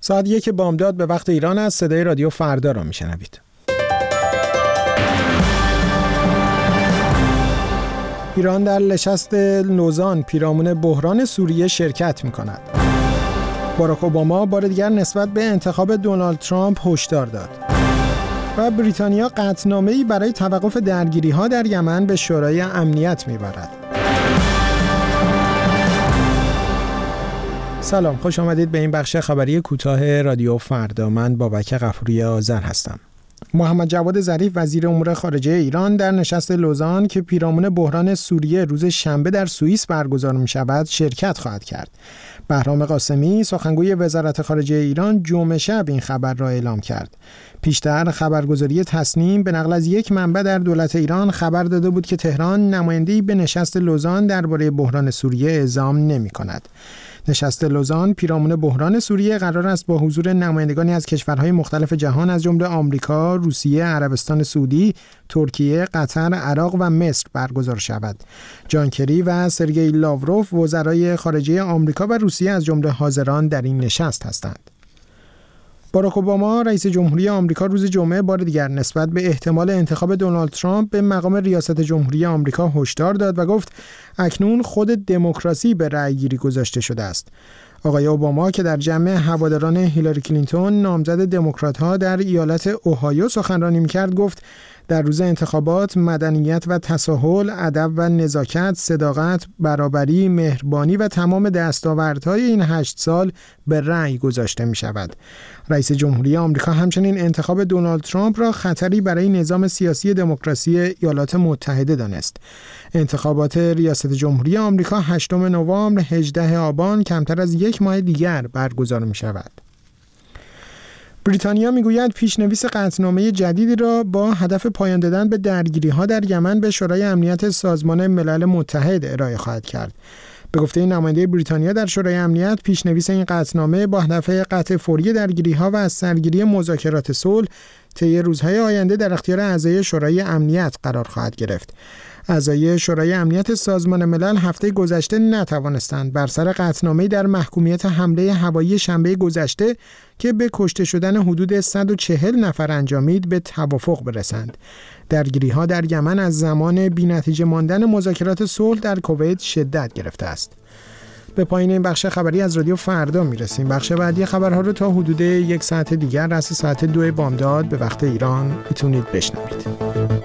ساعت 1 بامداد به وقت ایران است. صدای رادیو فردا را میشنوید. ایران در نشست لوزان پیرامون بحران سوریه شرکت می‌کند. باراک اوباما بار دیگر نسبت به انتخاب دونالد ترامپ هشدار داد. و بریتانیا قطعنامه‌ای برای توقف درگیری‌ها در یمن به شورای امنیت می‌برد. سلام، خوش آمدید به این بخش خبری کوتاه رادیو فردا. من بابک غفوری آذر هستم. محمد جواد ظریف وزیر امور خارجه ایران در نشست لوزان که پیرامون بحران سوریه روز شنبه در سوئیس برگزار می‌شود شرکت خواهد کرد. بهرام قاسمی سخنگوی وزارت خارجه ایران جمعه شب این خبر را اعلام کرد. پیشتر خبرگزاری تصنیم به نقل از یک منبع در دولت ایران خبر داده بود که تهران نماینده‌ای به نشست لوزان درباره بحران سوریه اعزام نمی‌کند. نشست لوزان پیرامون بحران سوریه قرار است با حضور نمایندگانی از کشورهای مختلف جهان از جمله آمریکا، روسیه، عربستان سعودی، ترکیه، قطر، عراق و مصر برگزار شود. جان کری و سرگئی لاوروف وزرای خارجه آمریکا و روسیه از جمله حاضران در این نشست هستند. باراک اوباما رئیس جمهوری آمریکا روز جمعه بار دیگر نسبت به احتمال انتخاب دونالد ترامپ به مقام ریاست جمهوری آمریکا هشدار داد و گفت اکنون خود دموکراسی به رأی‌گیری گذاشته شده است. آقای اوباما که در جمع هواداران هیلاری کلینتون نامزد دموکرات‌ها در ایالت اوهایو سخنرانی می‌کرد گفت در روز انتخابات مدنیت و تساهل، ادب و نزاکت، صداقت، برابری، مهربانی و تمام دستاوردهای این 8 سال به رأی گذاشته می شود. رئیس جمهوری آمریکا همچنین انتخاب دونالد ترامپ را خطری برای نظام سیاسی دموکراسی ایالات متحده دانست. انتخابات ریاست جمهوری آمریکا 8 نوامبر 18 آبان کمتر از یک ماه دیگر برگزار می شود. بریتانیا میگوید پیشنویس قطعنامه جدیدی را با هدف پایان دادن به درگیری‌ها در یمن به شورای امنیت سازمان ملل متحد ارائه خواهد کرد. به گفته نماینده بریتانیا در شورای امنیت، پیشنویس این قطعنامه با هدف قطع فوری درگیری‌ها و از سرگیری مذاکرات صلح طی روزهای آینده در اختیار اعضای شورای امنیت قرار خواهد گرفت. اعضای شورای امنیت سازمان ملل هفته گذشته نتوانستند بر سر قطعنامه‌ای در محکومیت حمله هوایی شنبه گذشته که به کشته شدن حدود 140 نفر انجامید به توافق برسند. درگیری‌ها در یمن از زمان بی‌نتیجه ماندن مذاکرات صلح در کویت شدت گرفته است. به پایان این بخش خبری از رادیو فردا میرسیم. بخش بعدی خبرها رو تا حدود 1 ساعت دیگر رأس ساعت 2 بامداد به وقت ایران میتونید بشنوید.